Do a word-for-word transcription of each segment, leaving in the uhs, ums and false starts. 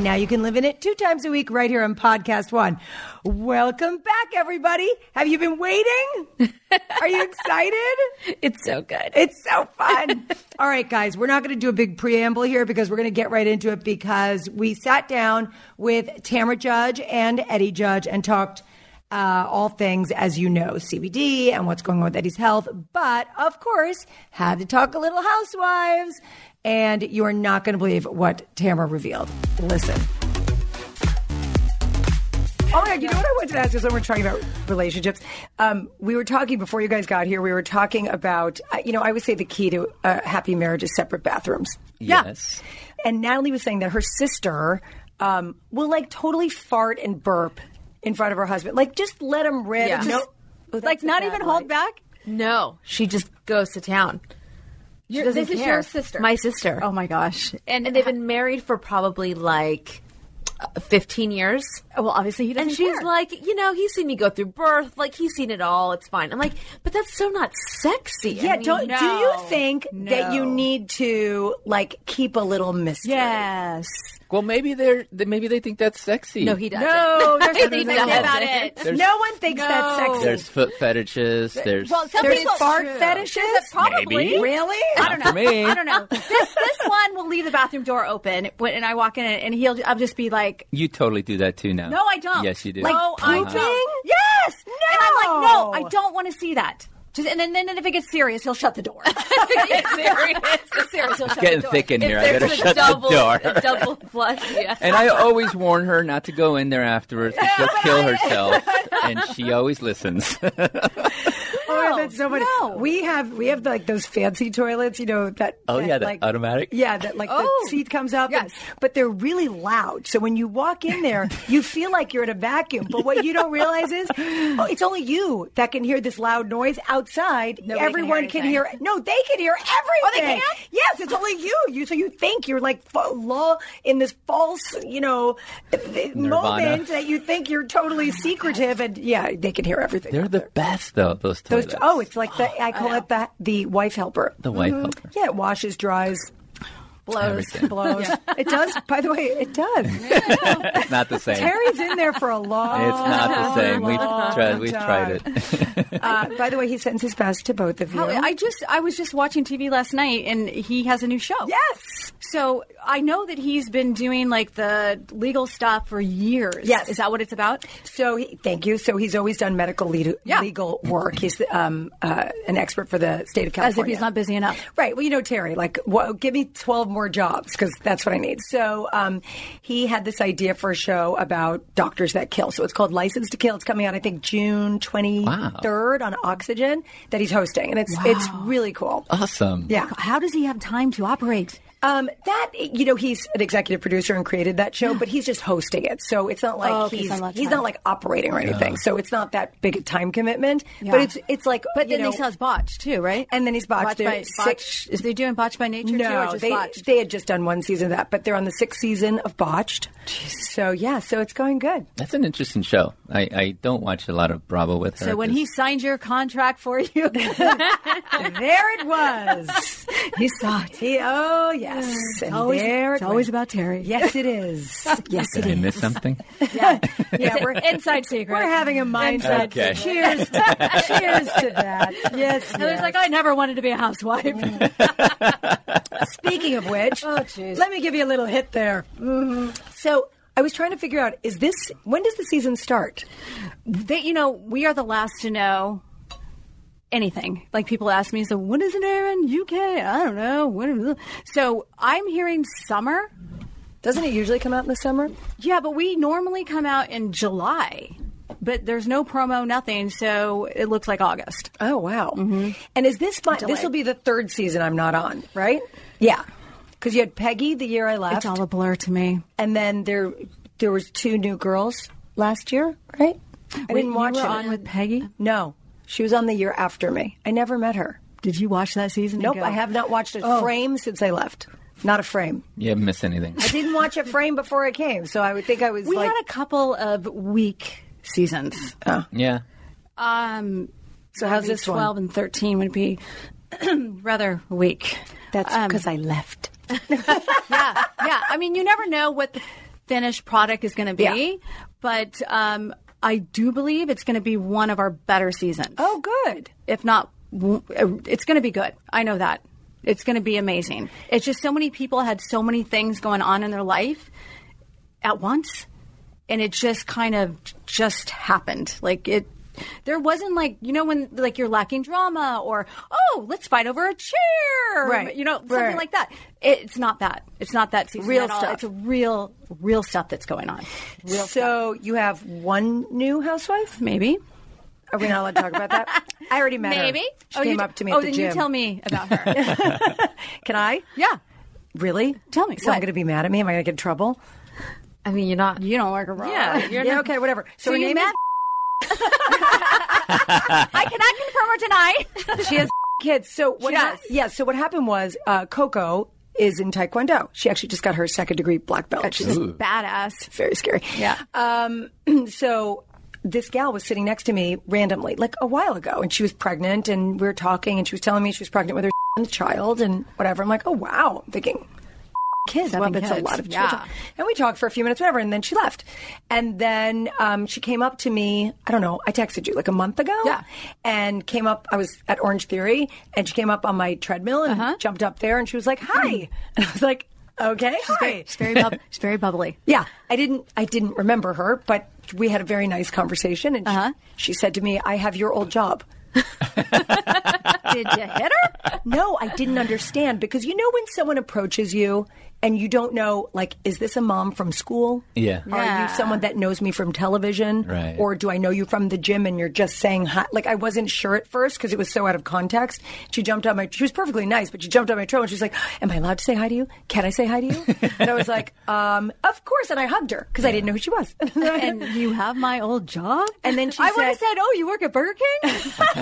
now you can live in it two times a week right here on Podcast One. Welcome back, everybody. Have you been waiting? Are you excited? It's so good. It's so fun. All right, guys, we're not going to do a big preamble here because we're going to get right into it because we sat down with Tamra Judge and Eddie Judge and talked Uh, all things, as you know, C B D and what's going on with Eddie's health. But, of course, had to talk a little housewives. And you are not going to believe what Tamra revealed. Listen. Oh, my God. You know what I wanted to ask you when we're talking about relationships? Um, we were talking, before you guys got here, we were talking about, uh, you know, I would say the key to a happy marriage is separate bathrooms. Yes. Yeah. And Natalie was saying that her sister um, will, like, totally fart and burp in front of her husband. Like, just let him rip. Yeah. No, oh, like, not even hold back? No. She just goes to town. She Your, doesn't this is care. your sister. My sister. Oh, my gosh. And, and they've been married for probably, like, fifteen years. Well, obviously he doesn't And she's care. like, you know, he's seen me go through birth. Like, he's seen it all. It's fine. I'm like, but that's so not sexy. Yeah, I mean, don't, no. do you think No. that you need to, like, keep a little mystery? Yes. Well, maybe they're they- maybe they think that's sexy. No, he doesn't. No, there's He nothing sexy doesn't. about it. There's- No one thinks No. that's sexy. There's foot fetishes. There's Well, some There's people- fart True. fetishes? Probably. Maybe. Really? I don't know. for me. I don't know. This this one will leave the bathroom door open when and I walk in and he'll I'll just be like, You totally do that too now. no, I don't. Yes, you do. Like no, I pooping? don't. Yes. No. And I'm like, no, I don't want to see that. Just, and then, then if it gets serious, he'll shut the door. It's serious. It's serious. He'll shut It's getting the door. thick in If here. I there's better a shut double, the door. a double flush, yeah. And I always warn her not to go in there afterwards because she'll kill herself. And she always listens. Oh, that's so funny. no. We have we have like those fancy toilets, you know that. Oh, that, yeah, the like, automatic? Yeah, that like Oh, the seat comes up. yes. and- but they're really loud. So when you walk in there, you feel like you're in a vacuum. But what you don't realize is, oh, it's only you that can hear this loud noise. Outside, Nobody can everyone hear can anything. hear. No, they can hear everything. they can? Yes, it's only you. You so you think you're like fa- law in this false, you know, th- Nirvana. moment that you think you're totally secretive, and yeah, they can hear everything. They're out the there. best, though, those Those, toilets. oh, it's like the I call it the the wife helper. The wife helper. Yeah, it washes, dries, blows, Everything. blows. It does. By the way, it does. It's not the same. Terry's in there for a long. It's not the same. We've long tried. We've tried time. it. Uh, by the way, he sends his best to both of you. How- I just I was just watching T V last night and he has a new show. Yes. So I know that he's been doing like the legal stuff for years. Yes. Is that what it's about? So he, thank you. So he's always done medical lead, Yeah. legal work. He's um, uh, an expert for the state of California. As if he's not busy enough. Right. Well, you know, Terry, like, well, give me twelve more jobs because that's what I need. So um, he had this idea for a show about doctors that kill. So it's called License to Kill. It's coming out, I think, June twenty-third on Oxygen that he's hosting. And it's it's really cool. Awesome. Yeah. How does he have time to operate? Um, that, you know, he's an executive producer and created that show, but he's just hosting it. So it's not like Oh, okay, he's, so not he's time. not like operating or anything. So it's not that big a time commitment, Yeah. but it's, it's like, But you then know, he sells Botch too, right? and then he's botched. Botch They're by, six- Botch, is they doing Botch by Nature too, or No, just they, Botched? they had just done one season of that, but they're on the sixth season of Botched. So yeah, so it's going good. That's an interesting show. I, I don't watch a lot of Bravo with her. So when he 'cause- signed your contract for you, There it was. he saw it. He, oh yes, and always, there it's it always went. about Terry. Yes, it is. Yes, it Did I is. miss something? Yeah, yeah. We're Inside secret. we're having a mindset. Okay. Cheers, cheers to that. Yes. Heather's yes. like, I never wanted to be a housewife. Speaking of which, Oh, jeez. let me give you a little hit there. Mhm. So I was trying to figure out: is this when does the season start? they, you know, we are the last to know anything. Like people ask me, so when is it airing? U K? I don't know. When, so I'm hearing summer. Doesn't it usually come out in the summer? Yeah, but we normally come out in July. But there's no promo, nothing, so it looks like August. Oh wow! Mm-hmm. And is this my? This will be the third season I'm not on, right? Yeah, because you had Peggy the year I left, It's all a blur to me. and then there there was two new girls last year, right? I Wait, didn't watch you were it. on with Peggy? No, she was on the year after me. I never met her. Did you watch that season? and Nope, go, I have not watched a Oh. frame since I left. Not a frame. You haven't missed anything. I didn't watch a frame before I came, so I would think I was We like. had a couple of weak seasons. Yeah. Um, So how's maybe this one? twelve and thirteen would be rather weak. That's Um, because I left. yeah, yeah. I mean, you never know what the, finished product is going to be. Yeah. But um, I do believe it's going to be one of our better seasons. Oh, good. If not, w- it's going to be good. I know that. It's going to be amazing. It's just so many people had so many things going on in their life at once, and it just kind of just happened. Like it, there wasn't like, you know, when like you're lacking drama or, oh, let's fight over a chair, Right. you know, something Right. like that. It's not that. It's not that season Real at all. stuff. It's a real, real stuff that's going on. Real So you have one new housewife? Maybe. Are we not allowed to talk about that? I already met her. Maybe. She oh, came you, up to me oh, at the then gym. you tell me about her. Can I? Yeah. Really? Tell me. Someone What? going to be mad at me? Am I going to get in trouble? I mean, you're not. You don't like her, bro. Yeah, you're Yeah, not. okay, whatever. So, So her you name met- I cannot confirm or deny. is, she has kids. So what She hap- does. yeah, so what happened was uh, Coco is in Taekwondo. She actually just got her second degree black belt. She's Ooh. Badass. very scary. Yeah. Um, so this gal was sitting next to me randomly, like a while ago, and she was pregnant, and we were talking, and she was telling me she was pregnant with her child and whatever. I'm like, oh wow, I'm thinking kids. Well, Seven that's a kids. lot of Yeah. children. And we talked for a few minutes, whatever, and then she left. And then um, she came up to me. I don't know. I texted you like a month ago. Yeah. And came up. I was at Orange Theory, and she came up on my treadmill and Uh-huh. jumped up there, and she was like, "Hi," and I was like, "Okay, hi." She's very, bub- she's very bubbly. Yeah, I didn't. I didn't remember her, but we had a very nice conversation, and Uh-huh. she, she said to me, "I have your old job." Did you hit her? No, I didn't understand because you know when someone approaches you and you don't know, like, is this a mom from school? Yeah. Are Yeah. you someone that knows me from television? Right. Or do I know you from the gym and you're just saying hi? Like, I wasn't sure at first because it was so out of context. She jumped on my, she was perfectly nice, but she jumped on my trail and she's like, am I allowed to say hi to you? Can I say hi to you? And I was like, um, of course. And I hugged her because I didn't know who she was. And you have my old job? And then she I would have said- said, oh, you work at Burger King?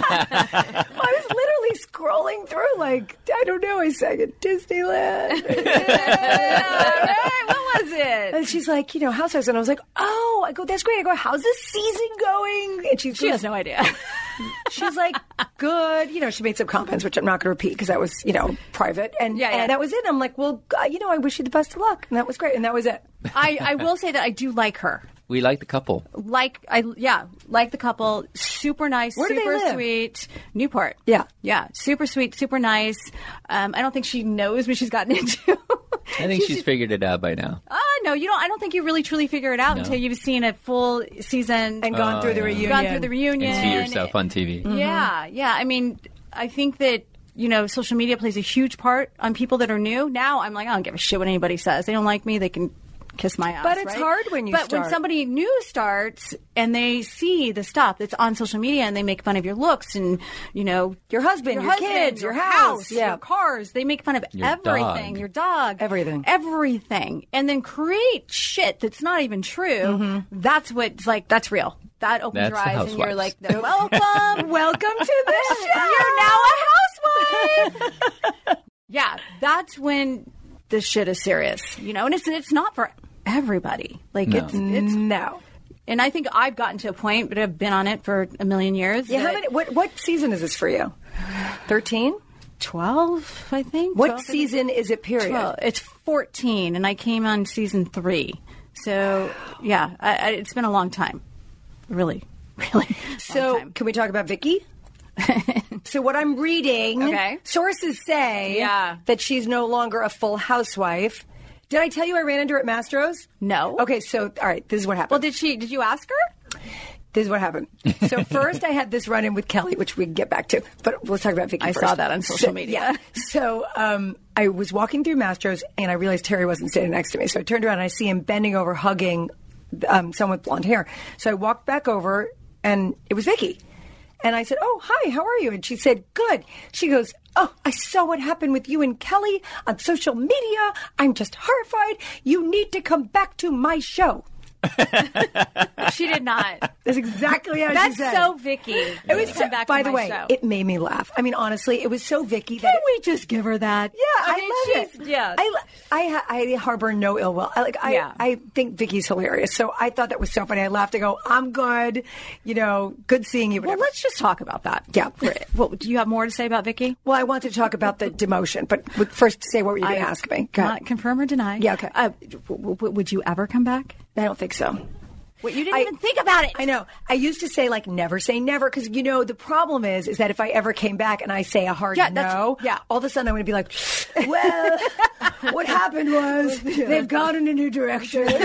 I was literally scrolling through, like, I don't know, I sang at Disneyland. Right, what was it? And she's like, you know, Housewives. And I was like, oh, I go, that's great. I go, how's the season going? And she, She goes, has no idea. she's like, good. You know, she made some comments, which I'm not going to repeat because that was, you know, private. And, Yeah, yeah. and that was it. I'm like, well, God, you know, I wish you the best of luck. And that was great. And that was it. I, I will say that I do like her. We like the couple. Like I yeah, like the couple, super nice, Where do they super live? sweet. Newport. Yeah. Yeah, super sweet, super nice. Um, I don't think she knows what she's gotten into. I think she's figured it out by now. Uh, no, you don't. I don't think you really truly figure it out No. until you've seen a full season And gone Oh, through the yeah. reunion. gone through the reunion, And see yourself on T V. Yeah, yeah. I mean, I think that you know, social media plays a huge part on people that are new. Now I'm like, I don't give a shit what anybody says. They don't like me, they can kiss my ass. But it's right? hard when you But start. when somebody new starts and they see the stuff that's on social media and they make fun of your looks and you know Your husband, your husband, kids, your house, house, yeah. your cars, they make fun of Your everything, dog. your dog, Everything. everything, and then create shit that's not even true. Mm-hmm. That's what's like. That's real. That opens That's your the eyes and you're Housewives. like, welcome, Welcome to the show. you're now a housewife. Yeah, that's when the shit is serious, you know, and it's it's not for everybody. Like No. it's it's No. and I think I've gotten to a point, but I've been on it for a million years. Yeah, how that- many, what, what season is this for you? thirteen? twelve, I think. What twelve, season is it, period? twelve. It's fourteen, and I came on season three. So yeah, I, I, it's been a long time. Really, really. long So, time. can we talk about Vicky? So, what I'm reading, Okay. sources say Yeah. that she's no longer a full housewife. Did I tell you I ran into her at Mastro's? No. Okay, so, all right, this is what happened. Well, did she? Did you ask her? This is what happened. So first I had this run-in with Kelly, which we can get back to. But let's talk about Vicky I first. saw that on social So- media. Yeah. So um, I was walking through Mastro's, and I realized Terry wasn't sitting next to me. So I turned around, and I see him bending over, hugging um, someone with blonde hair. So I walked back over, and it was Vicky. And I said, oh, hi, how are you? And she said, good. She goes, oh, I saw what happened with you and Kelly on social media. I'm just horrified. You need to come back to my show. She did not. That's exactly how That's she said. so Vicky. It was. Come back by to the my way, show. it made me laugh. I mean, honestly, it was so Vicky that Can it- we just give her that? Yeah, I, mean, love she's, it. Yeah. I, I, I harbor no ill will. I, like, I, Yeah. I think Vicky's hilarious. So I thought that was so funny. I laughed. I go, I'm good. You know, good seeing you. well, Whatever. let's just talk about that. Yeah. Well, do you have more to say about Vicky? Well, I want to talk about the demotion, but with- first, say what were you going to I- ask me? Go ahead. Not confirm or deny. Yeah, okay. Uh, w- w- would you ever come back? I don't think so. What, you didn't I- even think about it. I know. I used to say like never say never because you know the problem is is that if I ever came back and I say a hard Yeah, that's- no, yeah. all of a sudden I'm going to be like, well, what happened was they've gone in a new direction. What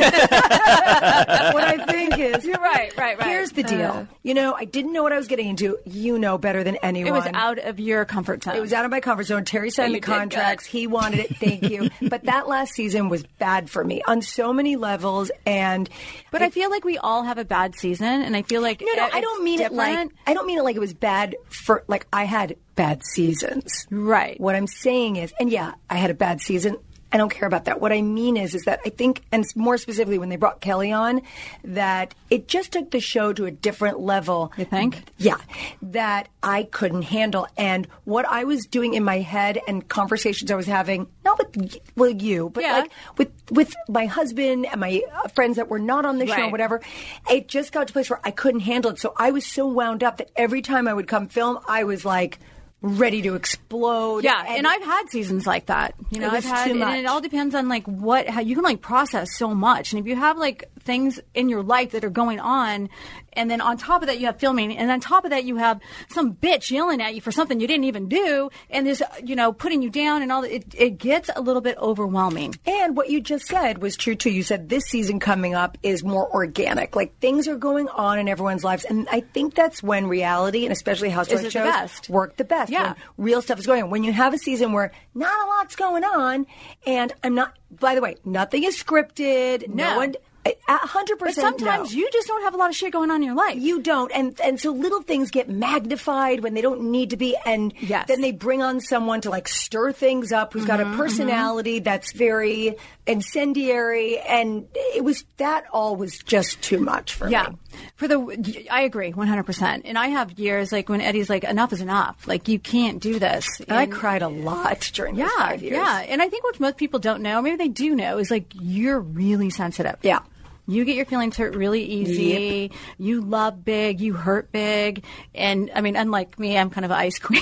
I think is You're right, right, right. Here's the deal. Uh, you know, I didn't know what I was getting into. You know better than anyone. It was out of your comfort zone. It was out of my comfort zone. Terry signed you the did contracts. good. He wanted it. Thank you. But that last season was bad for me on so many levels. And But I feel like we all have a bad season, and I feel like no, no, it- I don't it's mean it like different. I don't mean it like it was bad for like I had bad seasons. Right. What I'm saying is, and yeah, I had a bad season. I don't care about that. What I mean is, is that I think, and more specifically when they brought Kelly on, that it just took the show to a different level. You think? Yeah, that I couldn't handle. And what I was doing in my head and conversations I was having, not with y- well you, but Yeah. like with with my husband and my uh, friends that were not on the show, Right. whatever. It just got to a place where I couldn't handle it. So I was so wound up that every time I would come film, I was like ready to explode. Yeah, and, I've had seasons like that. You know, It was I've had, too and much. it all depends on like what how you can like process so much, and if you have like things in your life that are going on, and then on top of that you have filming, and on top of that you have some bitch yelling at you for something you didn't even do, and this you know putting you down and all that, it, it gets a little bit overwhelming. And what you just said was true too. You said this season coming up is more organic. Like things are going on in everyone's lives, and I think that's when reality and especially housewives it the shows best. work the best. Yeah. When real stuff is going on. When you have a season where not a lot's going on, and I'm not. By the way, nothing is scripted. No, No. one. A hundred But percent. sometimes no. you just don't have a lot of shit going on in your life. You don't, and and so little things get magnified when they don't need to be, and Yes. then they bring on someone to like stir things up who's got a personality that's very incendiary, and it was that all was just too much for Yeah. me. For the, I agree one hundred percent. And I have years like when Eddie's like, enough is enough. Like, you can't do this. And I cried a lot during Yeah, those five years. yeah. And I think what most people don't know, maybe they do know, is like you're really sensitive. Yeah. You get your feelings hurt really easy. You love big. You hurt big. And I mean, unlike me, I'm kind of an ice queen.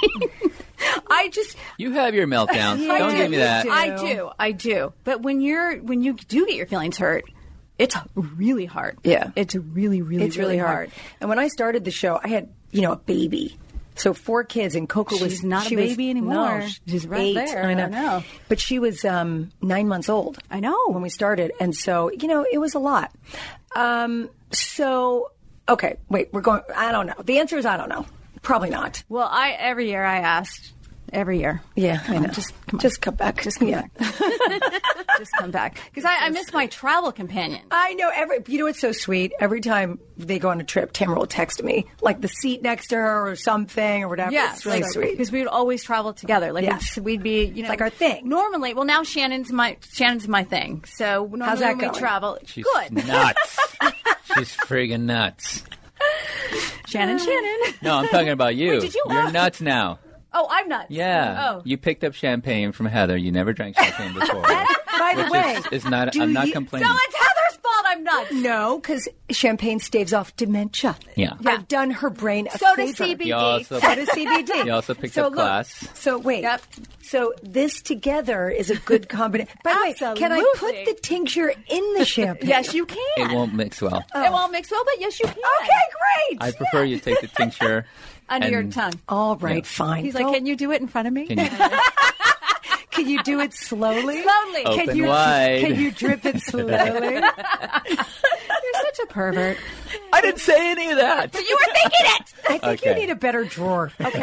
I just, You have your meltdowns. Yeah, Don't give me you that. do. I do, I do. But when you're, when you do get your feelings hurt, it's really hard. Yeah. It's really, really, It's really hard. And when I started the show, I had, you know, a baby. So four kids, and Coco was She's not a she was- baby anymore. No, She's right eight. there. I know. I know. But she was um, nine months old. I know. when we started, and so you know it was a lot. Um, so okay, wait, we're going. I don't know. The answer is I don't know. Probably not. Well, I every year I asked. Every year. Yeah, I know. Just come on. just come back. Just come yeah. Just come back. Because I, I miss my travel companion. I know every. You know what's so sweet? Every time they go on a trip, Tamara will text me like the seat next to her or something or whatever. Yeah, it's really sweet. Because we would always travel together. Like Yes. it's, we'd be, you know, like our thing. Normally, well, now Shannon's my Shannon's my thing. So normally How's that when we going? travel, She's good. nuts. She's friggin' nuts. Shannon, Shannon. No, I'm talking about you. Wait, did you- You're nuts now. Oh, I'm nuts. Yeah. Oh, You picked up champagne from Heather. You never drank champagne before. By the Which way, is, is not. do I'm not you- complaining. so it's Heather's fault. I'm nuts. no, because champagne staves off dementia. Yeah. I've done her brain a So does favor. C B D. You also- So does C B D. You also picked so up look, class. So wait. Yep. So this together is a good combination. By the way, can I put Absolutely. the tincture in the champagne? Yes, you can. It won't mix well. It won't mix well, but yes, you can. Okay, great. I prefer you take the tincture Under your and- tongue. All right, Yeah. fine. He's like, Go- can you do it in front of me? Can you Can you do it slowly? Slowly. Open Can you, wide. Can you drip it slowly? You're such a pervert. I didn't say any of that. You were thinking it. I think Okay. you need a better drawer. Okay.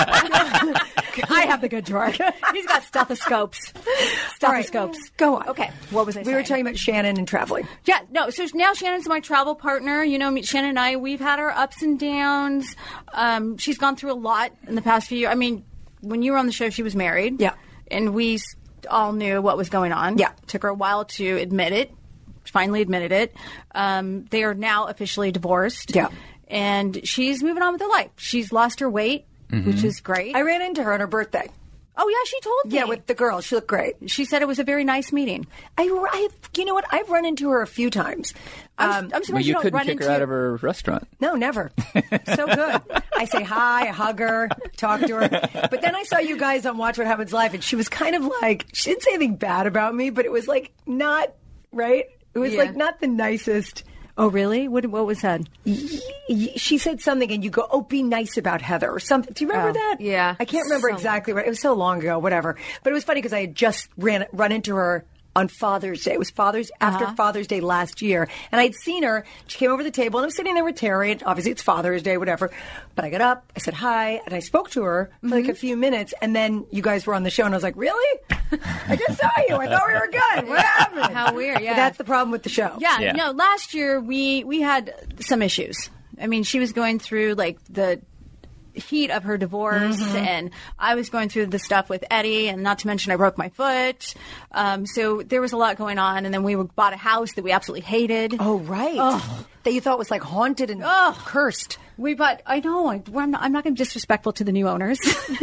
I have the good drawer. He's got stethoscopes. Stethoscopes. Go on. Okay. What was I We saying? were talking about Shannon and traveling. Yeah, no. So now Shannon's my travel partner. You know, me, Shannon and I, we've had our ups and downs. Um, she's gone through a lot in the past few years. I mean, when you were on the show, she was married. Yeah. And we s- all knew what was going on. Yeah. Took her a while to admit it. finally admitted it. Um, they are now officially divorced. Yeah. And she's moving on with her life. She's lost her weight, Mm-hmm. which is great. I ran into her on her birthday. Oh, yeah, she told me. Yeah, with the girl. She looked great. She said it was a very nice meeting. I, I, you know what? I've run into her a few times. I'm, Um, I'm surprised Well, you, you don't couldn't run kick into her out of her restaurant. No, never. So good. I say hi, I hug her, talk to her. But then I saw you guys on Watch What Happens Live, and she was kind of like, she didn't say anything bad about me, but it was like not, right? It was Yeah. like not the nicest. Oh, really? What, what was said? She said something, and you go, "Oh, be nice about Heather," or something. Do you remember Oh, that? yeah. I can't remember So exactly what. It was so long ago. Whatever. But it was funny because I had just ran run into her on Father's Day. It was Father's after Uh-huh. Father's Day last year, and I'd seen her. She came over to the table, and I was sitting there with Terry. And obviously, it's Father's Day, whatever. But I got up, I said hi, and I spoke to her for like a few minutes, and then you guys were on the show, and I was like, "Really? I just saw you. I thought we were good. What happened?" How weird, yeah. But that's the problem with the show. Yeah, Yeah. no, last year we, we had some issues. I mean, she was going through, like, the heat of her divorce, and I was going through the stuff with Eddie, and not to mention I broke my foot. Um, so there was a lot going on, and then we bought a house that we absolutely hated. Oh, right. That you thought was like haunted and Ugh. cursed. We bought, I know, I, I'm not, I'm not going to be disrespectful to the new owners.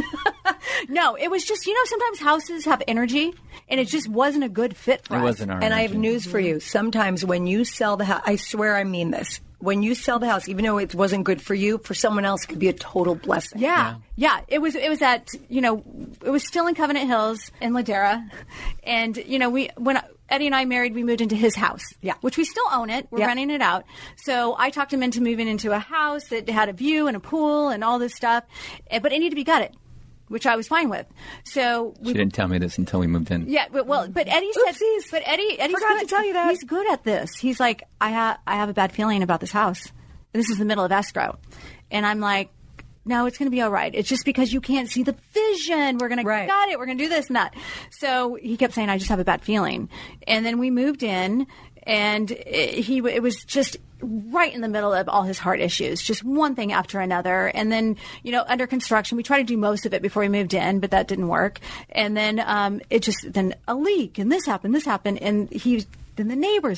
No, it was just, you know, sometimes houses have energy, and it just wasn't a good fit for It us. wasn't our And I have energy. news for you. Sometimes when you sell the house, I swear I mean this. When you sell the house, even though it wasn't good for you, for someone else it could be a total blessing. Yeah, yeah. It was. It was at, you know, it was still in Covenant Hills in Ladera, and you know, we when Eddie and I married, we moved into his house. Yeah. which we still own it. We're Yeah. renting it out. So I talked him into moving into a house that had a view and a pool and all this stuff, eh, but it needed to be gutted, which I was fine with. So we She didn't tell me this until we moved in. Yeah, but well, but Eddie said, Oopsies. but Eddie, Eddie's Forgot good. to tell you that. He's good at this. He's like, I have, I have a bad feeling about this house. This is the middle of escrow, and I'm like, no, it's going to be all right. It's just because you can't see the vision. We're going Right. to gut it. We're going to do this and that. So he kept saying, I just have a bad feeling, and then we moved in, and it, he, it was just right in the middle of all his heart issues, just one thing after another. And then, you know, under construction, we tried to do most of it before we moved in, but that didn't work. And then um, it just, then a leak, and this happened, this happened. And he, then the neighbors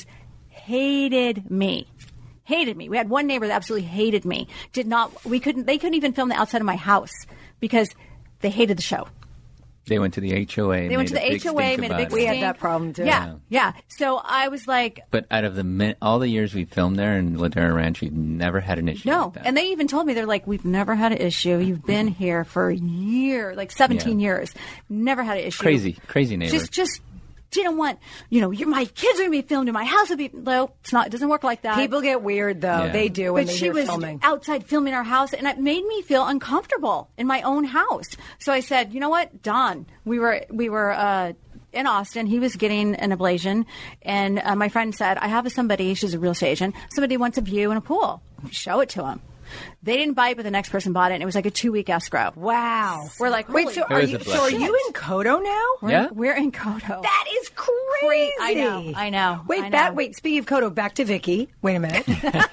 hated me. Hated me. We had one neighbor that absolutely hated me. Did not, we couldn't, they couldn't even film the outside of my house because they hated the show. They went to the H O A. They went to the H O A, made a big We stink. had that problem, too. Yeah, yeah. So I was like, But out of the min- all the years we filmed there in Ladera Ranch, we've never had an issue. no. like that. And they even told me, they're like, we've never had an issue. You've been here for a year, like seventeen Yeah. years. Never had an issue. crazy, crazy neighbor. Just, just didn't want, you know, you're, my kids are going to be filmed in my house. Will be, no, it's not, it doesn't work like that. People get weird, though. Yeah. They do when But they she hear was filming. outside filming our house, and it made me feel uncomfortable in my own house. So I said, "You know what, Don? We were we were uh, in Austin. He was getting an ablation, and uh, my friend said, I have somebody. She's a real estate agent. Somebody wants a view and a pool. Show it to him. They didn't buy it, but the next person bought it, and it was like a two week escrow. Wow. We're like, wait, holy so It are was you a so are blessing. you in Kodo now? We're, Yeah. we're in Kodo. That is crazy. I know, I know, Wait, I back. know. Wait. Speaking of Kodo, back to Vicky. Wait a minute.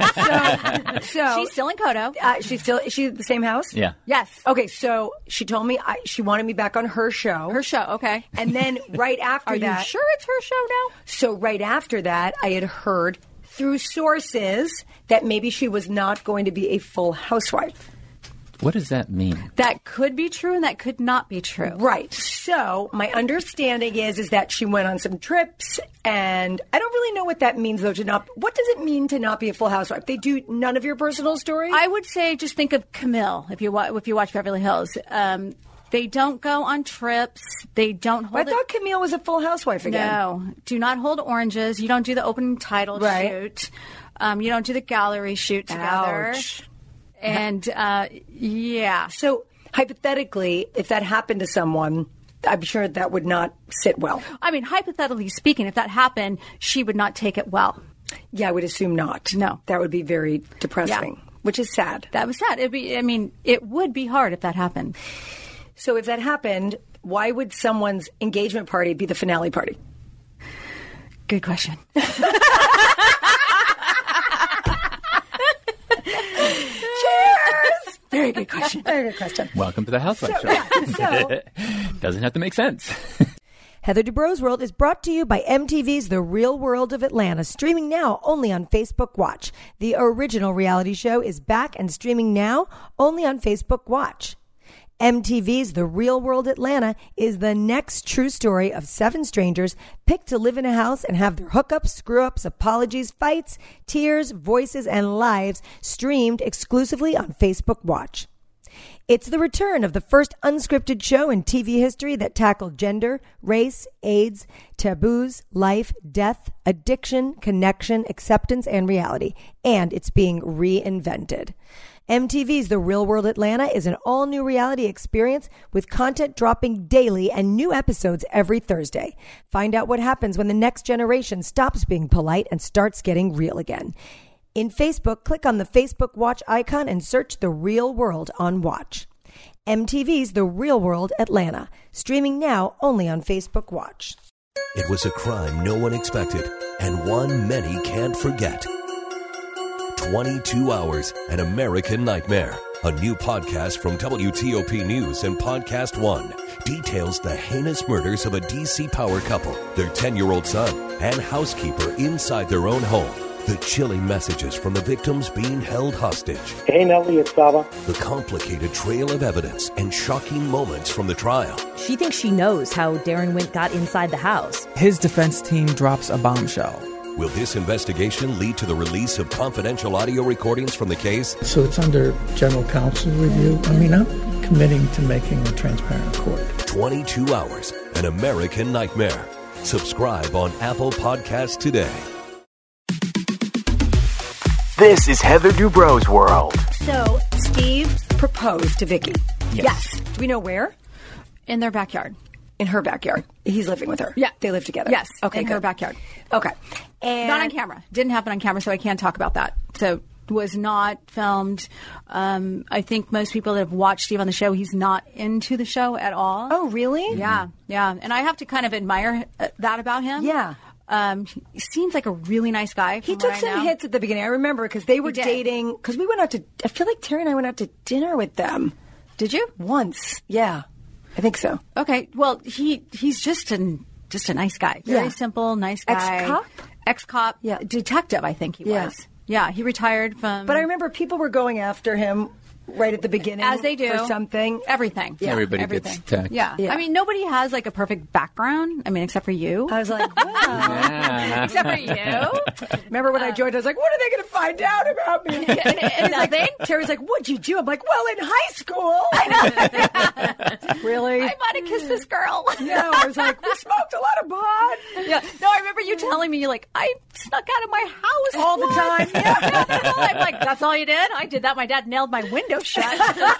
so, so She's still in Kodo. Uh, she's still. Is she at the same house? yeah. Yes. Okay, so she told me I, she wanted me back on her show. Her show. Okay. And then right after Are that, you sure it's her show now? so right after that, I had heard through sources that maybe she was not going to be a full housewife. What does that mean? That could be true, and that could not be true. Right. So my understanding is is that she went on some trips, and I don't really know what that means though. To not, what does it mean to not be a full housewife? They do none of your personal story. I would say just think of Camille if you wa- if you watch Beverly Hills. Um, they don't go on trips. They don't I hold. thought Camille was a full housewife it, again. no, do not hold oranges. You don't do the opening title Right. shoot. Um, you don't do the gallery shoot together. Ouch. And uh, yeah, So hypothetically, if that happened to someone, I'm sure that would not sit well. I mean, hypothetically speaking, if that happened, she would not take it well. Yeah, I would assume not. No. That would be very depressing, Yeah. which is sad. That was sad. It'd be. I mean, it would be hard if that happened. So if that happened, why would someone's engagement party be the finale party? Good question. Cheers! Very good question. Very good question. Welcome to the Housewife So, Show. yeah, so- Doesn't have to make sense. Heather Dubrow's World is brought to you by M T V's The Real World of Atlanta, streaming now only on Facebook Watch. The original reality show is back and streaming now only on Facebook Watch. M T V's The Real World Atlanta is the next true story of seven strangers picked to live in a house and have their hookups, screw-ups, apologies, fights, tears, voices, and lives streamed exclusively on Facebook Watch. It's the return of the first unscripted show in T V history that tackled gender, race, AIDS, taboos, life, death, addiction, connection, acceptance, and reality. And it's being reinvented. M T V's The Real World Atlanta is an all-new reality experience with content dropping daily and new episodes every Thursday. Find out what happens when the next generation stops being polite and starts getting real again. In Facebook, click on the Facebook Watch icon and search The Real World on Watch. M T V's The Real World Atlanta, streaming now only on Facebook Watch. It was a crime no one expected, and one many can't forget. twenty-two hours, An American Nightmare. A new podcast from W T O P News and Podcast One details the heinous murders of a D C power couple, their ten-year-old son, and housekeeper inside their own home. The chilling messages from the victims being held hostage. Hey, Nellie, it's Saba. The complicated trail of evidence and shocking moments from the trial. She thinks she knows how Darren Wint got inside the house. His defense team drops a bombshell. Will this investigation lead to the release of confidential audio recordings from the case? So it's under general counsel review. I mean, I'm committing to making a transparent court. twenty-two hours, An American Nightmare. Subscribe on Apple Podcasts today. This is Heather Dubrow's World. So, Steve proposed to Vicky. Yes. yes. Do we know where? In their backyard. In her backyard. He's living with her. Yeah. They live together. Yes. Okay. In good. her backyard. Okay. And Not on camera. Didn't happen on camera, so I can't talk about that. So was not filmed. Um, I think most people that have watched Steve on the show, he's not into the show at all. Oh, really? Yeah. Yeah. And I have to kind of admire uh, that about him. Yeah. Um, he seems like a really nice guy. He from took what I some know. hits at the beginning. I remember because they were He did. dating. Because we went out to. I feel like Terry and I went out to dinner with them. Did you? Once. Yeah. I think so. Okay. Well, he he's just an just a nice guy. Very Yeah. simple, nice guy. Ex-cop? Ex-cop. Yeah. Detective, I think he Yeah. was. Yeah. He retired from. But I remember people were going after him right at the beginning. As they do. For something. Everything. Yeah. Everybody Everything. gets attacked. Yeah. Yeah. I mean, nobody has like a perfect background. I mean, except for you. I was like, wow. Yeah. Except for you. Remember when I joined, I was like, what are they going to find out about me? and, and nothing. Terry's like, what'd you do? I'm like, well, in high school. I know. Really? I might have kissed this girl. No, I was like, we smoked a lot of pot. Yeah. No, I remember you telling me, you're like, I snuck out of my house All the time. Yeah. I'm like, that's all you did? I did that. My dad nailed my window shut.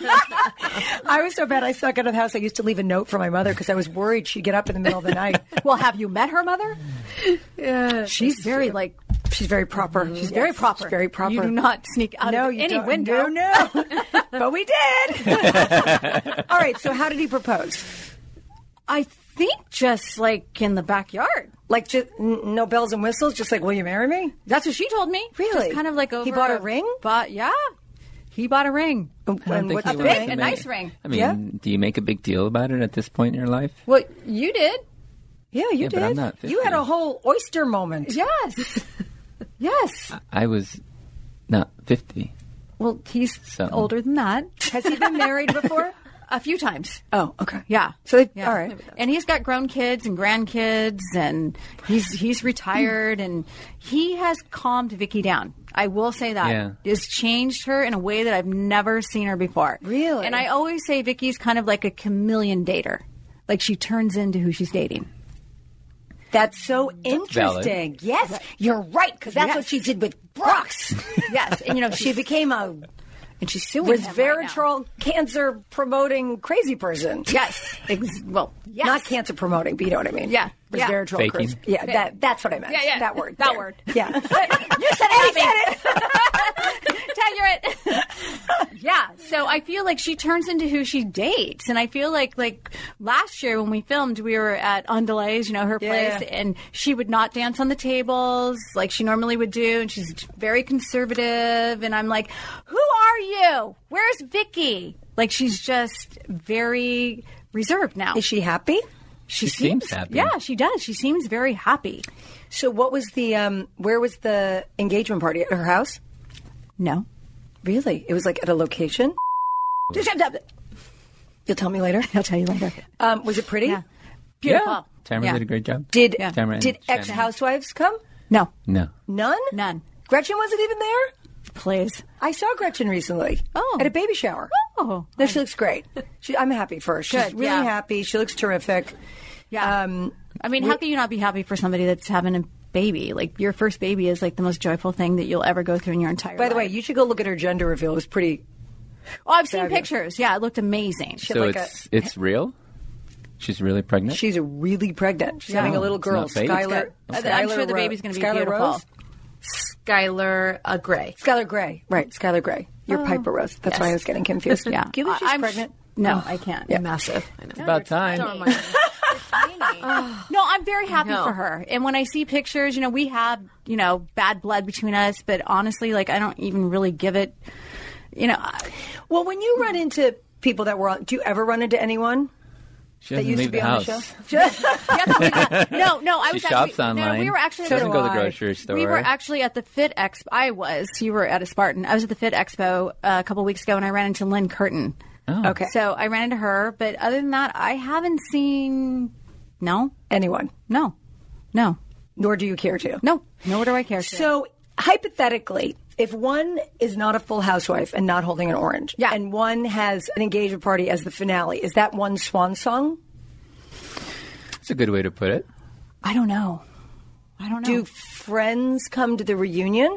I was so bad I snuck out of the house. I used to leave a note for my mother because I was worried she'd get up in the middle of the night. Well, have you met her mother? Yeah. She's very like, She's very proper. she's very proper. She's very proper. You do not sneak out no, of you any don't. window. No, no. But we did. All right. So how did he propose? I think just like in the backyard. Like just n- no bells and whistles? Just like, will you marry me? That's what she told me. Really? Just kind of like over. He bought a ring? But yeah, he bought a ring. And I don't think what's he the wants ring? to A make- nice ring. I mean, Yeah? do you make a big deal about it at this point in your life? Well, you did. Yeah, you Yeah, did. but I'm not You had fifty. a whole oyster moment. Yes. yes. I was not fifty. Well, he's So- older than that. Has he been married before? A few times. Oh, okay. Yeah. So they, Yeah. all right. And he's got grown kids and grandkids, and he's he's retired, and he has calmed Vicky down. I will say that. Yeah. It's changed her in a way that I've never seen her before. Really? And I always say Vicky's kind of like a chameleon dater. Like she turns into who she's dating. That's so interesting. Yes, you're right, because that's Yes. what she did with Brooks. Yes. And you know, She became a and she's suing him right now. resveratrol cancer promoting crazy person. Yes. Ex- well, yes. Not cancer promoting, but you know what I mean. Yeah. Yeah. Resveratrol. Faking. crazy- Yeah, that, that's what I meant. Yeah, yeah. That word. That there. word. Yeah. You said it. He said it. Tag it. Yeah. So I feel like she turns into who she dates, and I feel like like last year when we filmed, we were at Undelays, you know, her Yeah. place, and she would not dance on the tables like she normally would do, and she's very conservative. And I'm like, who are you? Where's Vicky? Like she's just very reserved now. Is she happy? She seems happy. Yeah, she does. She seems very happy. So what was the, um, where was the engagement party? At her house? No. Really? It was like at a location? You'll tell me later? I'll tell you later. Um, was it pretty? Yeah. Beautiful. Yeah. Tamara Yeah. did a great job. Did, Yeah. Tamara and did Shannon. ex-housewives come? No. No. None? None. Gretchen wasn't even there? Please. I saw Gretchen recently. Oh. At a baby shower. Oh. No, she looks great. She, I'm happy for her. She's Good, really yeah. happy. She looks terrific. Yeah. Um, I mean, how can you not be happy for somebody that's having a baby? Like, your first baby is like the most joyful thing that you'll ever go through in your entire by life. the way, you should go look at her gender reveal. It was pretty. Oh, I've seen fabulous. pictures. Yeah, it looked amazing. She had So like it's a, it's real? She's really pregnant? she's really pregnant. She's Yeah. having a little It's girl, not fake? Skylar. I'm Skylar sure the Ro- baby's going to be Skylar beautiful. Rose? Skylar uh, Gray. Skylar Gray. Right, Skylar Gray. You're Piper Rose. That's Yes. why I was getting confused. Yeah. Do you think she's I'm pregnant? No, I can't. Yeah. Massive. I know. It's about time. Don't remind me. No, I'm very happy No. for her. And when I see pictures, you know, we have, you know, bad blood between us, but honestly, like, I don't even really give it, you know. I- Well, when you run into people that were on, do you ever run into anyone She that doesn't used to leave be the on house. the show? Yeah, we got- no, no, I She was shops actually, No, online. we were actually She at doesn't the- go to the grocery store. We were actually at the Fit Expo. I was. You were at a Spartan. I was at the Fit Expo uh, a couple weeks ago, and I ran into Lynn Curtin. Oh. Okay. So I ran into her, but other than that, I haven't seen. No, Anyone. no, no, Nor do you care to. no. Nor do I care. To. So, hypothetically, if one is not a full housewife and not holding an orange, Yeah. and one has an engagement party as the finale, is that one swan song? That's a good way to put it. I don't know. I don't know. Do friends come to the reunion?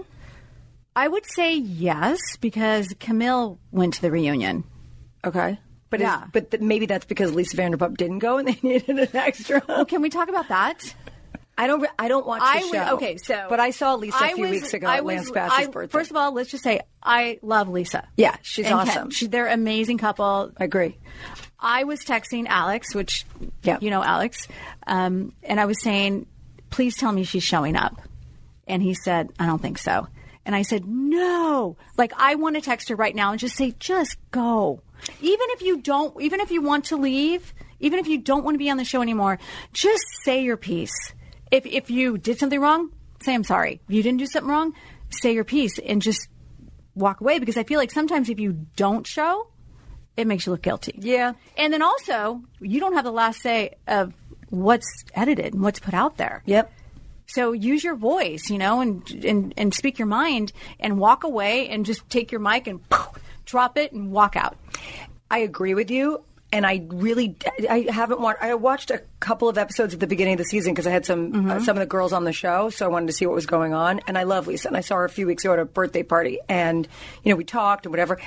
I would say yes, because Camille went to the reunion. Okay. But Yeah. is, but th- maybe that's because Lisa Vanderpump didn't go and they needed an extra. Well, can we talk about that? I don't. re- I don't watch the I show. would, okay, so but I saw Lisa a I few was- weeks ago I at was- Lance Bass's I- birthday. First of all, let's just say I love Lisa. Yeah, she's And Ken. awesome. She, they're an amazing couple. I agree. I was texting Alex, which Yeah. you know Alex, um, and I was saying, please tell me she's showing up. And he said, I don't think so. And I said, no. Like, I want to text her right now and just say, just go. Even if you don't, even if you want to leave, even if you don't want to be on the show anymore, just say your piece. If if you did something wrong, say I'm sorry. If you didn't do something wrong, say your piece and just walk away. Because I feel like sometimes if you don't show, it makes you look guilty. Yeah. And then also, you don't have the last say of what's edited and what's put out there. Yep. So use your voice, you know, and and, and speak your mind and walk away and just take your mic and poof, drop it and walk out. I agree with you. And I really, I haven't watched, I watched a couple of episodes at the beginning of the season because I had some, Mm-hmm. uh, some of the girls on the show. So I wanted to see what was going on. And I love Lisa. And I saw her a few weeks ago at a birthday party. And, you know, we talked and whatever.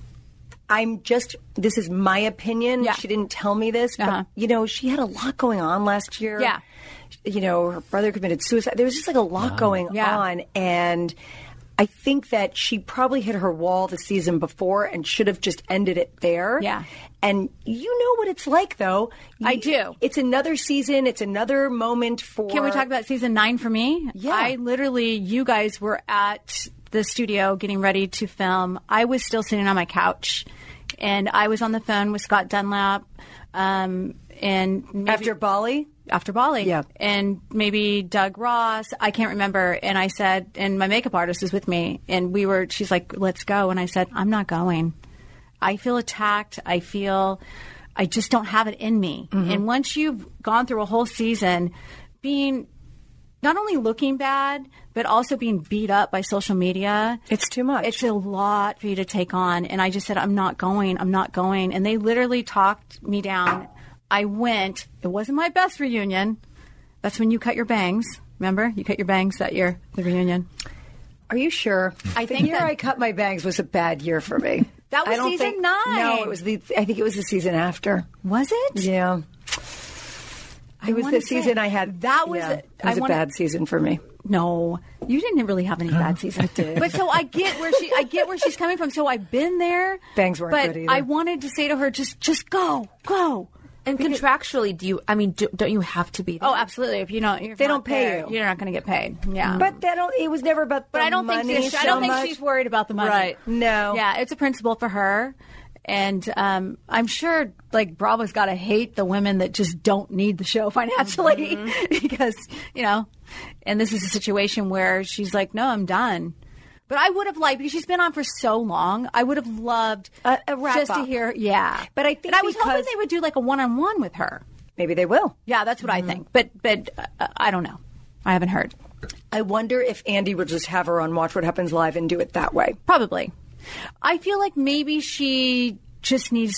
I'm just, this is my opinion. Yeah. She didn't tell me this, but, Uh-huh. you know, she had a lot going on last year. Yeah. You know, her brother committed suicide. There was just like a lot going Yeah. on. And I think that she probably hit her wall the season before and should have just ended it there. Yeah. And you know what it's like, though. I You- do. It's another season. It's another moment for. Can we talk about season nine for me? Yeah. I literally, you guys were at the studio getting ready to film. I was still sitting on my couch, and I was on the phone with Scott Dunlap. Um, and maybe, After Bali? after Bali, Yeah. and maybe Doug Ross. I can't remember. And I said, and my makeup artist was with me, and we were. She's like, "Let's go," and I said, "I'm not going. I feel attacked. I feel, I just don't have it in me." Mm-hmm. And once you've gone through a whole season, being not only looking bad, but also being beat up by social media. It's too much. It's a lot for you to take on. And I just said, I'm not going. I'm not going. And they literally talked me down. I went. It wasn't my best reunion. That's when you cut your bangs. Remember? You cut your bangs that year, the reunion. Are you sure? I the think year that- I cut my bangs was a bad year for me. That was I don't season think, nine. No, it was the. I think it was the season after. Was it? Yeah. It was wanna the season say- I had. that was yeah, a- it was I a wanna- bad season for me. No, you didn't really have any bad seasons. I did. But so I get where she, I get where she's coming from. So I've been there. Bangs weren't but good either. I wanted to say to her, just, just go, go. And contractually, do you? I mean, do, don't you have to be there? Oh, absolutely. If you don't, if They you're don't not pay there, you. You're not going to get paid. Yeah. But that don't. It was never about. The But I don't money think she's, I so don't think much. she's worried about the money. Right. No. Yeah, it's a principle for her. And um, I'm sure, like, Bravo's got to hate the women that just don't need the show financially mm-hmm. because, you know, and this is a situation where she's like, no, I'm done. But I would have liked, because she's been on for so long, I would have loved a, a wrap just up. to hear, yeah. But I think and I was because, hoping they would do like a one-on-one with her. Maybe they will. Yeah, that's what mm-hmm. I think. But, but uh, I don't know. I haven't heard. I wonder if Andy would just have her on Watch What Happens Live and do it that way. Probably. I feel like maybe she just needs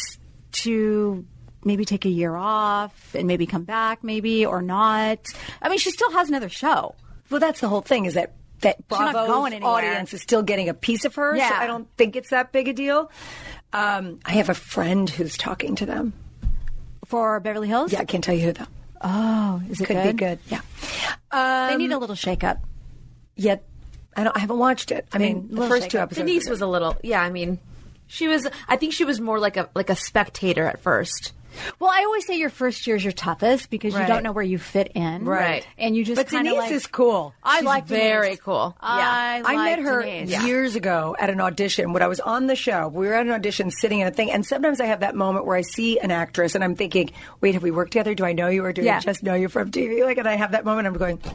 to maybe take a year off and maybe come back, maybe, or not. I mean, she still has another show. Well, that's the whole thing, is that, that Bravo's audience is still getting a piece of her, yeah. so I don't think it's that big a deal. Um, I have a friend who's talking to them. For Beverly Hills? Yeah, I can't tell you who, though. Oh, is it Could good? be good, yeah. Um, they Um, need a little shake-up. Yet, I don't. I haven't watched it. I mean, the first two episodes. Denise was a little, yeah. I mean, she was. I think she was more like a like a spectator at first. Well, I always say your first year is your toughest because Right. you don't know where you fit in, Right. And you just But kind of Denise like. is cool. I She's like very Denise. cool. I, I like met her Denise. years ago at an audition when I was on the show. We were at an audition sitting in a thing, and sometimes I have that moment where I see an actress and I'm thinking, wait, have we worked together? Do I know you, or do Yeah. I just know you from T V? Like, and I have that moment, I'm going,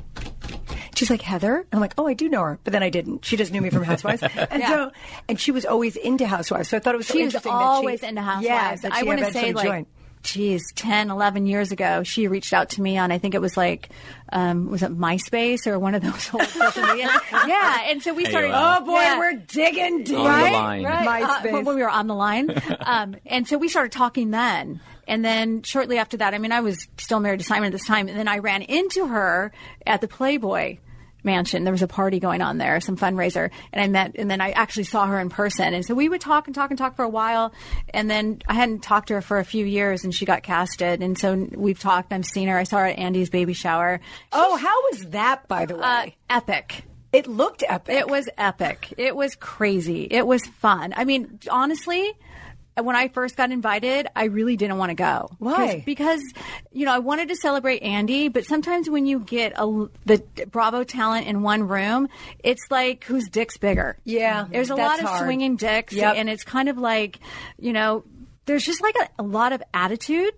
she's like, Heather? I'm like, oh, I do know her. But then I didn't. She just knew me from Housewives. And Yeah. so, and she was always into Housewives. So I thought it was so She was interesting always that she, into Housewives. Yeah, that I she want to eventually say, like, joined. geez, ten, eleven years ago, she reached out to me on, I think it was like, um, was it MySpace or one of those old social media? Yeah, and so we Hey, started. wow. Oh, boy, yeah. we're digging deep. On the Right, line. right. Uh, MySpace. when we were on the line. Um, and so we started talking then. And then shortly after that, I mean, I was still married to Simon at this time. And then I ran into her at the Playboy Mansion. There was a party going on there, some fundraiser. And I met, and then I actually saw her in person. And so we would talk and talk and talk for a while. And then I hadn't talked to her for a few years, and she got casted. And so we've talked. I've seen her. I saw her at Andy's baby shower. Oh, how was that, by the way? Uh, epic. It looked epic. It was epic. It was crazy. It was fun. I mean, honestly, when I first got invited, I really didn't want to go. Why? Because, you know, I wanted to celebrate Andy, but sometimes when you get a, the Bravo talent in one room, it's like, whose dick's bigger? Yeah, There's a that's lot of hard. swinging dicks, Yep. and it's kind of like, you know, there's just like a, a lot of attitude.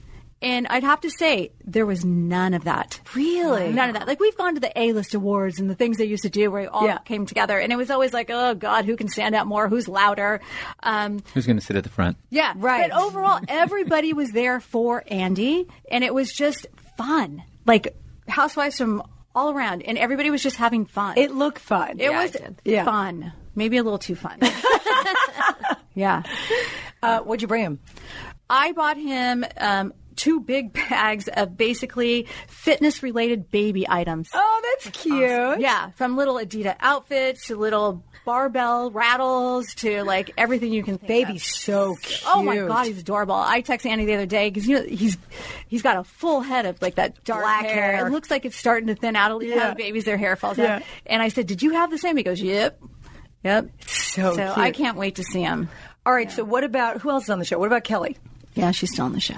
And I'd have to say, there was none of that. Really? None of that. Like, we've gone to the A-list awards and the things they used to do where we all Yeah. came together. And it was always like, oh, God, who can stand out more? Who's louder? Um, Who's going to sit at the front? yeah. Right. But overall, everybody was there for Andy. And it was just fun. Like, housewives from all around. And everybody was just having fun. It looked fun. It Yeah, was it did. Yeah. fun. Maybe a little too fun. Yeah. Uh, what'd you bring him? I bought him um, two big bags of basically fitness-related baby items. Oh, that's cute. Yeah, from little Adidas outfits to little barbell rattles to like everything you can think Baby's of. so cute. Oh my God, he's adorable. I texted Andy the other day because you know he's he's got a full head of like that dark Black hair. It looks like it's starting to thin out. You know, Yeah. how babies, their hair falls Yeah. out. And I said, "Did you have the same?" He goes, "Yep, yep." so So cute. I can't wait to see him. All right, so what about, who else is on the show? What about Kelly? Yeah, she's still on the show.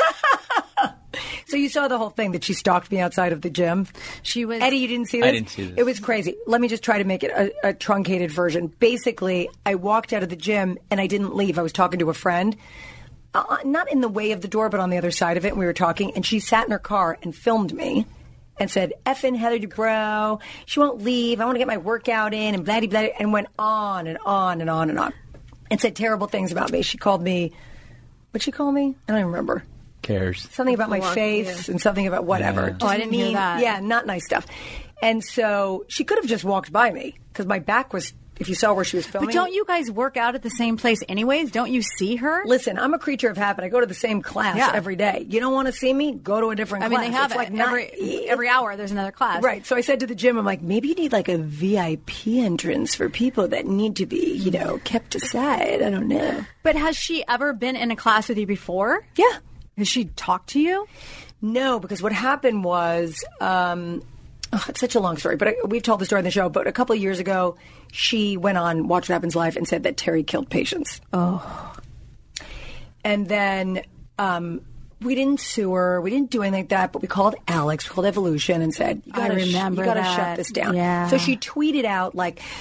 So you saw the whole thing that she stalked me outside of the gym? She was Eddie, you didn't see this? I didn't see this. It was crazy. Let me just try to make it a, a truncated version. Basically, I walked out of the gym and I didn't leave. I was talking to a friend, uh, not in the way of the door, but on the other side of it. And we were talking, and she sat in her car and filmed me and said, effing Heather Dubrow, she won't leave. I want to get my workout in, and blah, blah, blah, and went on and on and on and on. And said terrible things about me. She called me, what'd she call me? I don't even remember. Cares. Something about my face and something about whatever. Yeah. Just Oh, I didn't hear mean- that. Yeah, not nice stuff. And so she could have just walked by me because my back was, if you saw where she was filming. But don't you guys work out at the same place anyways? Don't you see her? Listen, I'm a creature of habit. I go to the same class Yeah. every day. You don't want to see me? Go to a different I mean, class. they have It's it. like not- every, every hour there's another class. Right. So I said to the gym, I'm like, maybe you need like a V I P entrance for people that need to be, you know, kept aside. I don't know. But has she ever been in a class with you before? Yeah. Has she talked to you? No, because what happened was, um, oh, it's such a long story, but I, we've told the story on the show. But a couple of years ago, she went on Watch What Happens Live and said that Terry killed patients. Oh. And then um, we didn't sue her. We didn't do anything like that. But we called Alex, we called Evolution, and said, you I gotta sh- remember you gotta that. shut this down. Yeah. So she tweeted out, like,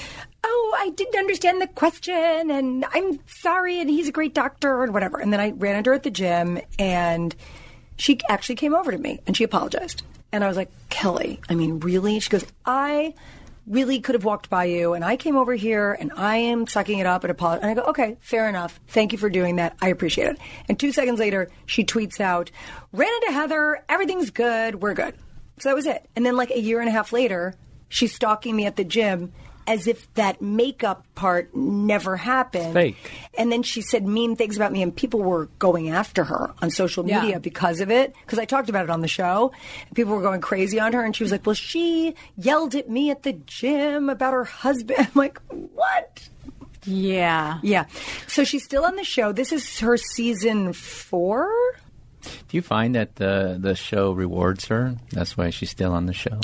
oh, I didn't understand the question, and I'm sorry, and he's a great doctor, and whatever. And then I ran into her at the gym, and she actually came over to me, and she apologized. And I was like, Kelly, I mean, really? She goes, I really could have walked by you, and I came over here, and I am sucking it up and apologizing. And I go, okay, fair enough. Thank you for doing that. I appreciate it. And two seconds later, she tweets out, ran into Heather, everything's good, we're good. So that was it. And then like a year and a half later, she's stalking me at the gym as if that makeup part never happened. Fake. And then she said mean things about me, and people were going after her on social media Yeah. because of it, because I talked about it on the show. And people were going crazy on her, and she was like, well, she yelled at me at the gym about her husband. I'm like, what? Yeah. Yeah. So she's still on the show. This is her season four? Do you find that the the show rewards her? That's why she's still on the show.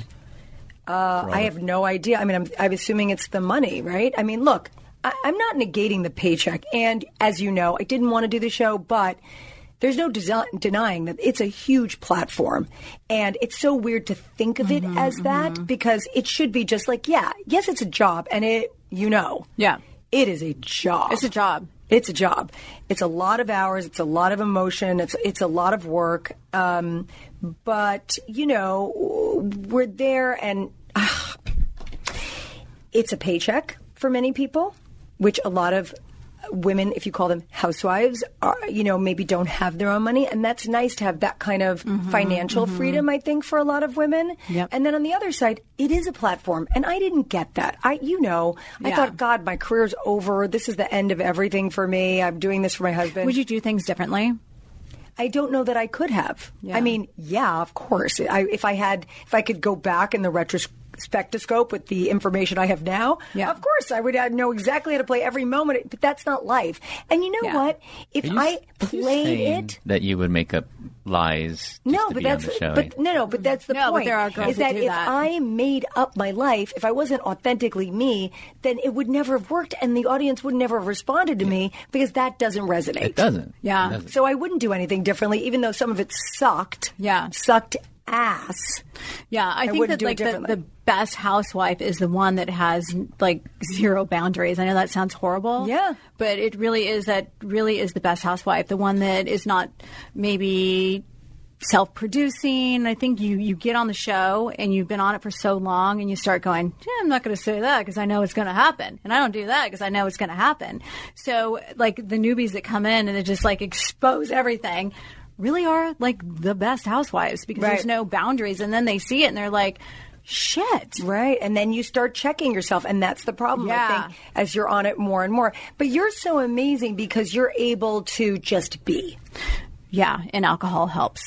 Uh, I have no idea. I mean, I'm, I'm assuming it's the money, right? I mean, look, I, I'm not negating the paycheck. And as you know, I didn't want to do the show, but there's no desi- denying that it's a huge platform. And it's so weird to think of it Mm-hmm, as that mm-hmm. because it should be just like, yeah, yes, it's a job. And it, you know, Yeah. it is a job. It's a job. It's a job. It's a lot of hours. It's a lot of emotion. It's it's a lot of work. Um, but you know, we're there, and uh, it's a paycheck for many people, which a lot of women, if you call them housewives, are, you know, maybe don't have their own money, and that's nice to have that kind of Mm-hmm, financial mm-hmm. freedom. I think for a lot of women. Yep. And then on the other side, it is a platform, and I didn't get that. I, you know, I Yeah. thought, God, my career's over. This is the end of everything for me. I'm doing this for my husband. Would you do things differently? I don't know that I could have. Yeah. I mean, yeah, of course. I, if I had, if I could go back in the retrospectoscope with the information I have now, Yeah. of course I would uh, know exactly how to play every moment. But that's not life. And you know Yeah. what? If Are you- I are you played saying it. that you would make up lies just No, to but be on that's the show. but no, no, but that's the No, but point. there are girls is that that do if that. I made up my life, if I wasn't authentically me, then it would never have worked, and the audience would never have responded to me because that doesn't resonate. It doesn't. Yeah. It doesn't. So I wouldn't do anything differently, even though some of it sucked. Yeah. Sucked ass. Yeah, I, I think wouldn't that do it like the, differently. the best housewife is the one that has like zero boundaries. I know that sounds horrible. Yeah. But it really is that really is the best housewife. The one that is not maybe self-producing. I think you, you get on the show and you've been on it for so long and you start going, yeah, I'm not going to say that because I know it's going to happen. And I don't do that because I know it's going to happen. So like the newbies that come in and they just like expose everything really are like the best housewives because Right. there's no boundaries. And then they see it and they're like, shit. Right. And then you start checking yourself. And that's the problem, Yeah. I think, as you're on it more and more. But you're so amazing because you're able to just be. Yeah, and alcohol helps.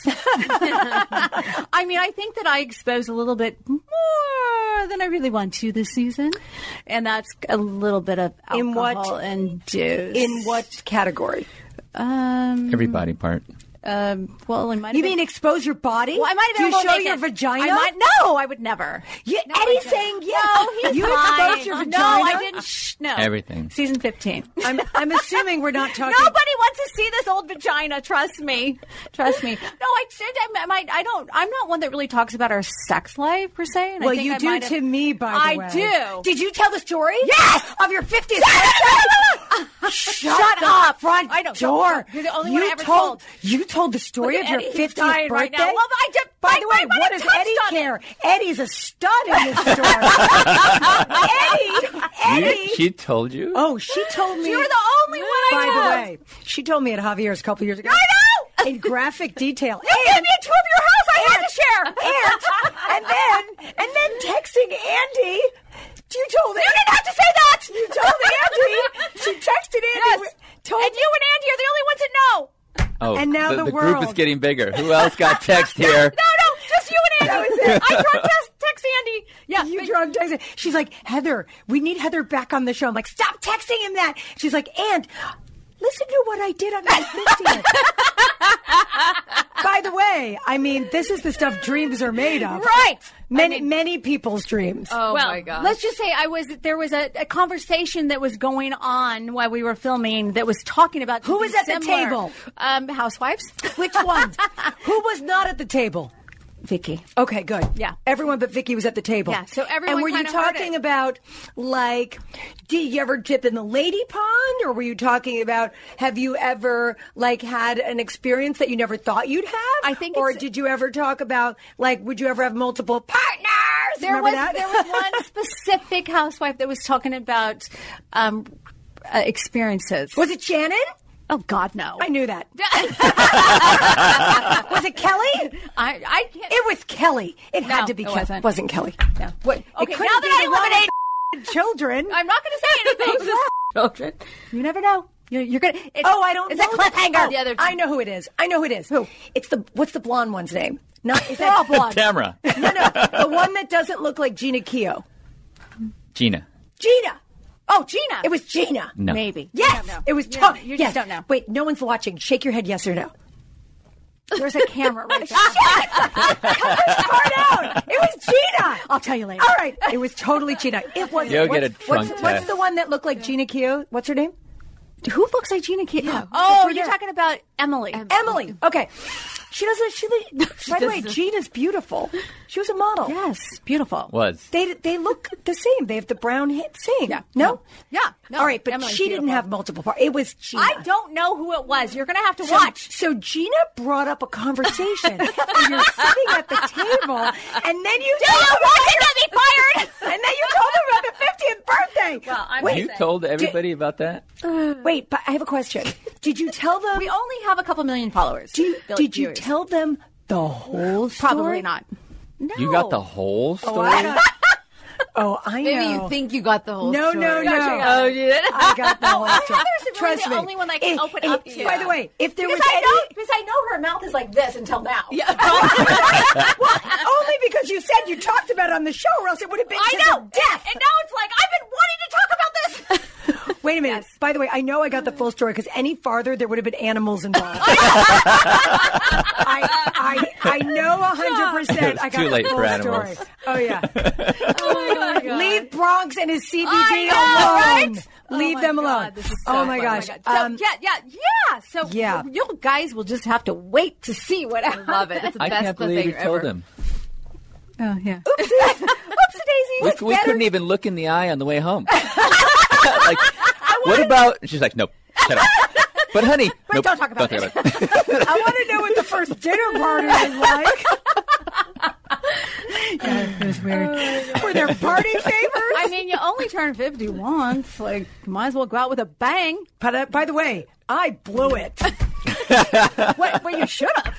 I mean, I think that I expose a little bit more than I really want to this season. And that's a little bit of alcohol In what- and juice. In what category? Um, Every body part. um, well, I might You have mean been, expose your body? well, I might have Do been you a little show naked. your vagina? I might, no, I would never. You, No, I Eddie's didn't. saying yes. No, he's you lying. exposed your vagina? No, I didn't. Shh, no. Everything. Season fifteen. I'm, I'm assuming we're not talking. Nobody wants to see this old vagina. Trust me. Trust me. No, I should. I might. I don't. I'm not one that really talks about our sex life per se. And I Well, think you I do might have- to me, by the I way. do. Did you tell the story? Yes! Of your fiftieth birthday? Shut, Shut the up. front I don't- door. You're the only you one I ever told, told. You told the story Look of at your Eddie. He's fiftieth dying birthday? right now. Well, I just- By my- the way, my what money does Eddie touched on care? Eddie's a stud in this story. Eddie, Eddie. You, she told you? Oh, she told me. You were the only one I By told. the way, she told me at Javier's a couple years ago. I know. In graphic detail. You gave me a tour of your house. I had to share. And, and then, and then texting Andy. You told You didn't have to say that. You told Andy. She texted Andy. Yes. Told And you and Andy are the only ones that know. Oh, And now the, the the group is world. getting bigger. Who else got text here? No, no, just you and Andy. That was it. I drunk text, text Andy. Yeah, You but- drunk texting. She's like, Heather, we need Heather back on the show. I'm like, stop texting him that. She's like, and listen to what I did on my fiftieth. By the way, I mean, this is the stuff dreams are made of. Right. Many, I mean- many people's dreams. Oh well, my god. let's just say I was there was a, a conversation that was going on while we were filming that was talking about Who was something at the similar. table? Um, housewives. Which one? Who was not at the table? Vicky. Okay, good. Yeah. Everyone but Vicky was at the table. Yeah, so everyone And were you kinda heard talking it. about, like, did you ever dip in the lady pond? Or were you talking about, have you ever, like, had an experience that you never thought you'd have? I think Or it's- did you ever talk about, like, would you ever have multiple partners? There Remember was that? there was one specific housewife that was talking about um, uh, experiences. Was it Shannon? Oh God, no! I knew that. Was it Kelly? I, I can't. It was Kelly. It had No, to be it Kelly. wasn't. Wasn't Kelly. No. What? Okay, it now couldn't that be I the one eliminate with children. I'm not going to say anything. Children, you never know. You're, you're gonna. It's, Oh, I don't it's know. a cliffhanger. Oh, The other two. I know who it is. I know who it is. Who? It's the what's the blonde one's name? Not is They're all that blonde. Tamara. No, no, the one that doesn't look like Gina Keogh. Gina. Gina. Oh, Gina. It was Gina. No. Maybe. Yes, You don't know. it was. You, To- don't- you yes. just don't know. Wait, no one's watching. Shake your head, yes or no. There's a camera right there. Cut this part out. It was Gina. I'll tell you later. All right, it was totally Gina. It was. You'll what's, get a trunk what's, test. what's the one that looked like Gina Keogh? What's her name? Who looks like Gina Keogh? Yeah. Oh, Who's you're there? talking about Emily. Emily. Okay. She doesn't. She. By the way, doesn't. Gina's beautiful. She was a model. Yes, beautiful. Was. They they look the same. They have the brown hair. Same. Yeah. No. No. Yeah. No. All right, but Emily's she didn't beautiful. have multiple parts. It was Gina. I don't know who it was. You're going to have to So, watch. so Gina brought up a conversation. And you're sitting at the table, and then you Do you want to get me fired? and then you told them about the fiftieth birthday. Well, I'm wait, You told everybody about that? wait, but I have a question. Did you tell them? We only have a couple million followers. do you, Bill- did you viewers. tell them the whole story? Probably not. No. You got the whole Oh, story? I, got- oh, I know. Maybe you think you got the whole No, story. no, no. Oh, you did? I got the whole story. Heather's really the only one that can open if- up to. By the way, if there Because was I any, know, because I know her mouth is like this until now. Yeah. well, only because you said you talked about it on the show, or else it would have been I to know. the death. And now it's like I've been wanting to talk about this. Wait a minute. By the way, I know I got the full story because any farther there would have been animals involved. I, I, I know a hundred percent. I got too the late full for animals. story. Oh yeah. Oh, Leave Bronx and his C B D I know, alone. right? Leave Oh, them my alone. God, this is so oh my fun. gosh. So, Um, yeah, yeah, yeah. So Yeah. you guys will just have to wait to see what happens. Love it. It's the I best can't believe you cliffhanger told ever. him. Oh yeah. Oopsie daisy. We, we couldn't even look in the eye on the way home. Like, what about? And she's like, nope. Shut up. But honey, nope, don't talk about it. I want to know what the first dinner party was like. Yeah, it was weird. Were there party favors? I mean, you only turn fifty once. Like, might as well go out with a bang. But uh, by the way, I blew it. What? Well, you should have.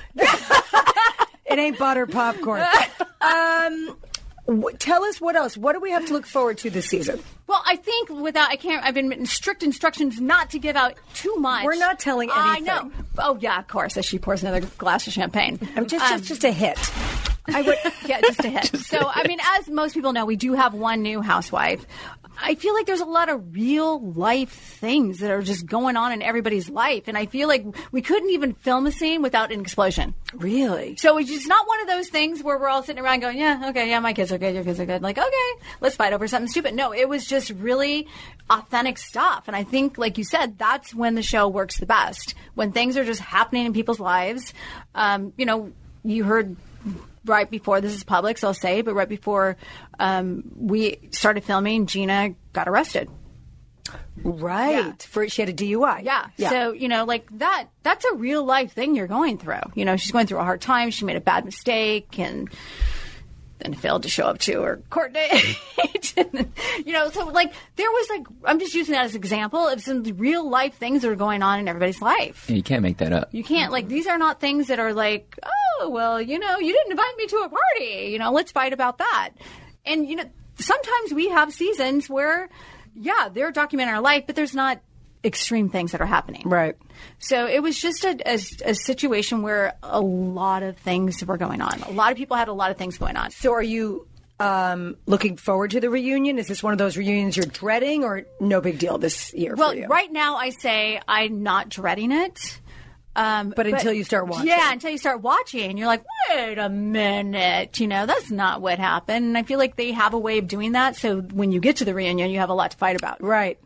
It ain't butter popcorn. Um, w- tell us what else. What do we have to look forward to this season? Well, I think without, I can't, I've been in strict instructions not to give out too much. We're not telling I anything. know. Oh, yeah, of course, as she pours another glass of champagne. I'm just, Um, just, just a hit. I would, yeah, just a hit. So, I mean, as most people know, we do have one new housewife. I feel like there's a lot of real life things that are just going on in everybody's life. And I feel like we couldn't even film a scene without an explosion. Really? So it's just not one of those things where we're all sitting around going, yeah, okay, yeah, my kids are good, your kids are good. Like, okay, let's fight over something stupid. No, it was just really authentic stuff. And I think, like you said, that's when the show works the best. When things are just happening in people's lives. Um, you know, you heard right before, this is public, so I'll say, but right before um, we started filming, Gina got arrested. Right. Yeah. For she had a D U I. Yeah. So, you know, like that, that's a real life thing you're going through. You know, she's going through a hard time. She made a bad mistake and then failed to show up to her court date. You know, so like there was like, I'm just using that as an example of some real life things that are going on in everybody's life. Yeah, you can't make that up. You can't, like, these are not things that are like, oh, well, you know, you didn't invite me to a party. You know, let's fight about that. And, you know, sometimes we have seasons where, yeah, they're documenting our life, but there's not extreme things that are happening. Right. So it was just a, a, a situation where a lot of things were going on. A lot of people had a lot of things going on. So are you um, looking forward to the reunion? Is this one of those reunions you're dreading, or no big deal this year Well, for you? right now I say I'm not dreading it. Um, But until you start watching. Yeah, until you start watching. You're like, wait a minute. You know, that's not what happened. And I feel like they have a way of doing that. So when you get to the reunion, you have a lot to fight about. Right.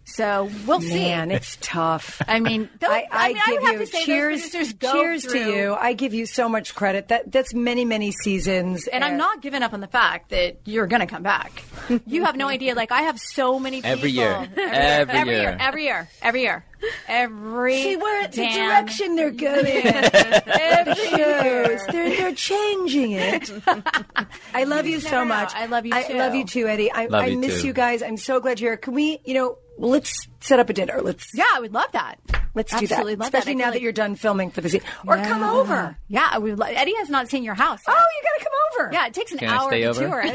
So we'll see. Man, it's tough. I mean, those, I, I, I mean, I give would have you to say cheers, those producers go cheers to through- you. I give you so much credit. That that's many, many seasons. And I'm not giving up on the fact that you're going to come back. You have no idea. Like, I have so many people. Every year. Every, Every every year. year. Every year. Every year. Every See where the damn direction they're going. Every shows they're they're changing it. I love you so never know. much. I love you I too. love you too, Eddie. I, Love I you miss too. you guys. I'm so glad you're here. Can we, you know, let's set up a dinner. Let's Yeah, I would love that. let's do Absolutely that. love that. Especially I now feel that like- you're done filming for the season, or Yeah. come over. Yeah, we lo- Eddie has not seen your house. Oh, you got to come over. Yeah, it takes an Can I hour stay to over? tour it.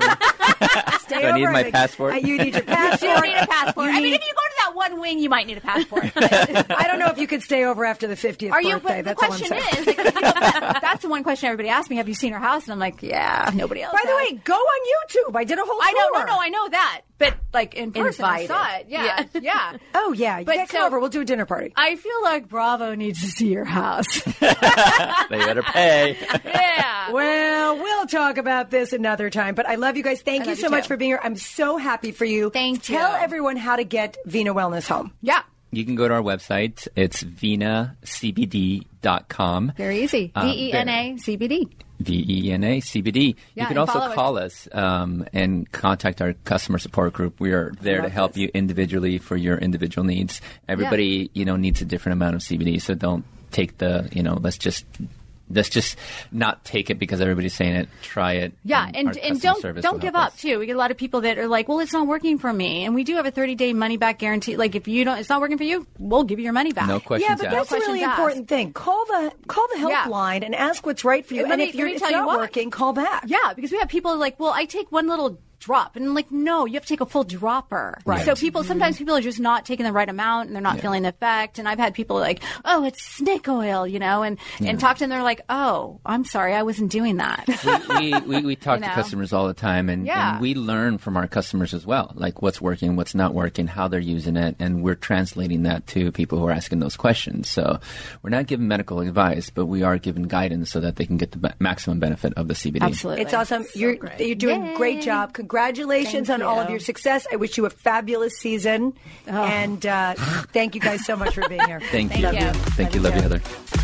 Stay Do I need over. my think- passport? Uh, you need your You passport. need a passport. You I mean, need- if you go to that one wing, you might need a passport. I don't know if you could stay over after the fiftieth Are you? birthday. But the That's all I'm question saying. is, like, you know, that- that's the one question everybody asks me. Have you seen her house? And I'm like, yeah, nobody else. By the has. way, go on YouTube. I did a whole I know, tour. no, no, I know that, but like in person, Invited. I saw it. Yeah, yeah. Oh, yeah. You But gotta come so- over. We'll do a dinner party. I feel like Bravo needs to see your house. They better pay. Yeah. Well, we'll talk about this another time. But I love you guys. Thank I you love so you much too. for being here. I'm so happy for you. Thank Tell you. everyone how to get Vina Wellness home. Yeah. You can go to our website. It's vina c b d dot com. Very easy. Um, V E N A C B D. V E N A C B D. Yeah, You can and also follow us. call us um, and contact our customer support group. We are there to Love help this. you individually for your individual needs. Everybody, you know, needs a different amount of C B D, so don't take the, you know, let's just let's just not take it because everybody's saying it. Try it. Yeah, our and and customer don't service don't will give help up us. too. We get a lot of people that are like, "Well, it's not working for me," and we do have a thirty day money back guarantee. Like, if you don't, it's not working for you, we'll give you your money back. No questions Yeah, but asked. that's a really questions asked. important thing. Call the call the Yeah. helpline and ask what's right for you. And And, let me- if you're, let me it's tell you not what. working, call back. Yeah, because we have people like, well, I take one little drop, and I'm like, no, you have to take a full dropper. Right. So people, sometimes people are just not taking the right amount, and they're not feeling the effect. And I've had people like, oh, it's snake oil, you know, and and talk to them. They're like, oh, I'm sorry, I wasn't doing that. we, we, we talk You know? to customers all the time, and, Yeah. and we learn from our customers as well, like what's working, what's not working, how they're using it, and we're translating that to people who are asking those questions. So we're not giving medical advice, but we are giving guidance so that they can get the be- maximum benefit of the C B D. Absolutely. It's awesome. you're you're doing a great job. Congratulations Thank on all of you. your success. I wish you a fabulous season. And uh, thank you guys so much for being here. Thank, you. Thank you. Thank you. Love you, Heather.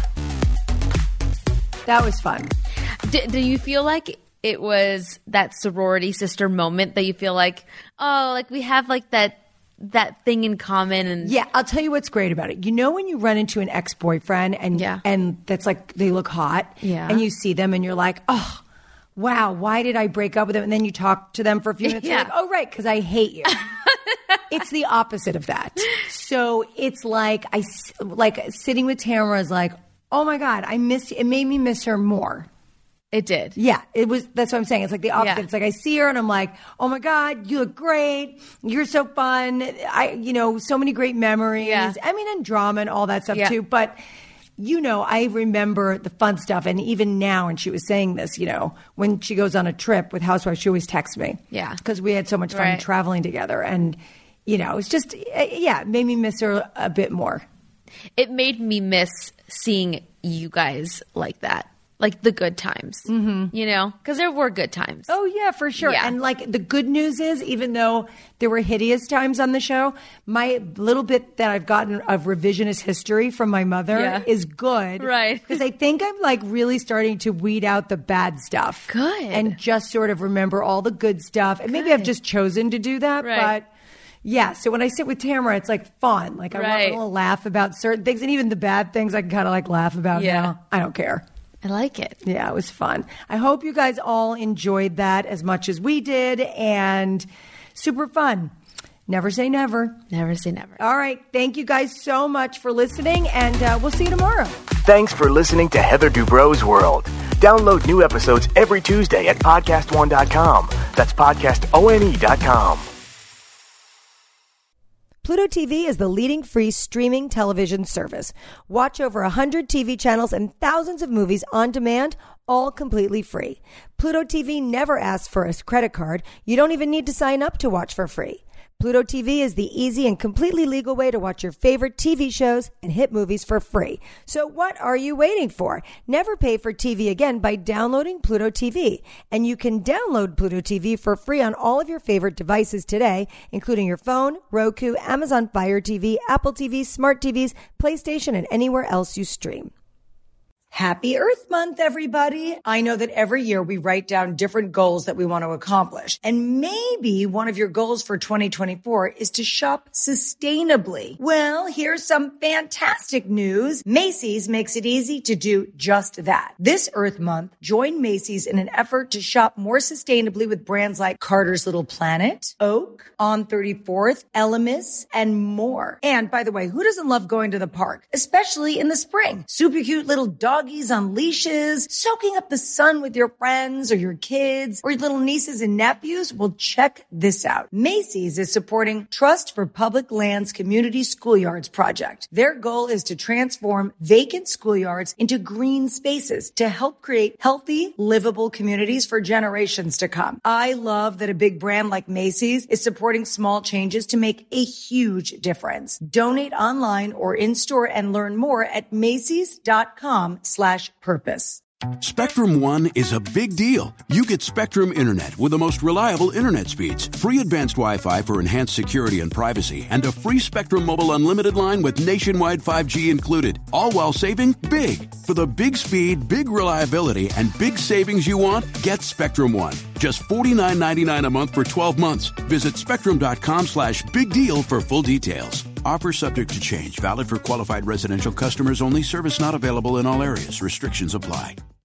That was fun. Do, do you feel like it was that sorority sister moment that you feel like, oh, like we have like that that thing in common? And Yeah, I'll tell you what's great about it. You know when you run into an ex-boyfriend and Yeah. and that's like they look hot, Yeah. and you see them and you're like, oh, wow, why did I break up with them? And then you talk to them for a few minutes. Yeah. You're like, oh, right, because I hate you. It's the opposite of that. So it's like I s- like sitting with Tamara is like, oh my God, I miss. It made me miss her more. it did. Yeah, it was. That's what I'm saying. It's like the opposite. Yeah. It's like I see her and I'm like, oh my God, you look great. You're so fun. I, you know, so many great memories. Yeah. I mean, and drama and all that stuff Yeah. too. But you know, I remember the fun stuff. And even now, and she was saying this, you know, when she goes on a trip with Housewives, she always texts me. Yeah. because we had so much fun Right. traveling together, and you know, it's just uh, yeah, it made me miss her a bit more. It made me miss seeing you guys like that, like the good times. Mm-hmm. You know, because there were good times. Oh yeah, for sure. Yeah. And like the good news is, even though there were hideous times on the show, my little bit that I've gotten of revisionist history from my mother Yeah. is good. Right. Because I think I'm like really starting to weed out the bad stuff. Good. And just sort of remember all the good stuff. And maybe I've just chosen to do that. Right. But yeah, so when I sit with Tamara, it's like fun. Like I Right. want to laugh about certain things, and even the bad things I can kind of like laugh about Yeah. now. I don't care. I like it. Yeah, it was fun. I hope you guys all enjoyed that as much as we did, and super fun. Never say never. Never say never. All right. Thank you guys so much for listening, and uh, we'll see you tomorrow. Thanks for listening to Heather Dubrow's World. Download new episodes every Tuesday at podcast one dot com. That's podcast one dot com. Pluto T V is the leading free streaming television service. Watch over one hundred T V channels and thousands of movies on demand, all completely free. Pluto T V never asks for a credit card. You don't even need to sign up to watch for free. Pluto T V is the easy and completely legal way to watch your favorite T V shows and hit movies for free. So what are you waiting for? Never pay for T V again by downloading Pluto T V. And you can download Pluto T V for free on all of your favorite devices today, including your phone, Roku, Amazon Fire T V, Apple T V, smart T Vs, PlayStation, and anywhere else you stream. Happy Earth Month, everybody. I know that every year we write down different goals that we want to accomplish. And maybe one of your goals for twenty twenty-four is to shop sustainably. Well, here's some fantastic news. Macy's makes it easy to do just that. This Earth Month, join Macy's in an effort to shop more sustainably with brands like Carter's Little Planet, Oak, On thirty-fourth, Elemis, and more. And by the way, who doesn't love going to the park, especially in the spring? Super cute little dog doggies on leashes, soaking up the sun with your friends or your kids or your little nieces and nephews? Well, check this out. Macy's is supporting Trust for Public Lands Community Schoolyards project. Their goal is to transform vacant schoolyards into green spaces to help create healthy, livable communities for generations to come. I love that a big brand like Macy's is supporting small changes to make a huge difference. Donate online or in-store and learn more at Macy's.com slash purpose. Spectrum One is a big deal. You get Spectrum Internet with the most reliable internet speeds, free advanced Wi-Fi for enhanced security and privacy, and a free Spectrum Mobile Unlimited line with nationwide five G included, all while saving big. For the big speed, big reliability, and big savings you want, get Spectrum One. Just forty-nine ninety-nine a month for twelve months. Visit spectrum.com slash big deal for full details. Offer subject to change. Valid for qualified residential customers only. Service not available in all areas. Restrictions apply.